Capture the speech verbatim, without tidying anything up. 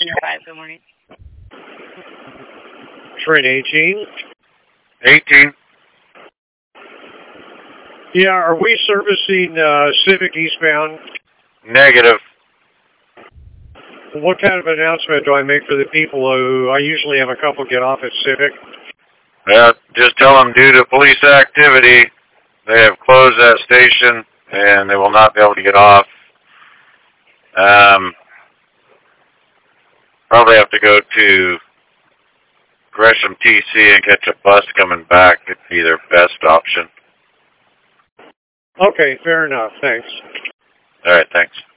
seven oh five, good morning. Train eighteen. eighteen. Yeah, are we servicing uh, Civic eastbound? Negative. What kind of announcement do I make for the people who, I usually have a couple get off at Civic? Yeah, just tell them due to police activity, they have closed that station and they will not be able to get off. Um, probably have to go to Gresham T C and catch a bus coming back. It'd be their best option. Okay, fair enough. Thanks. All right, thanks.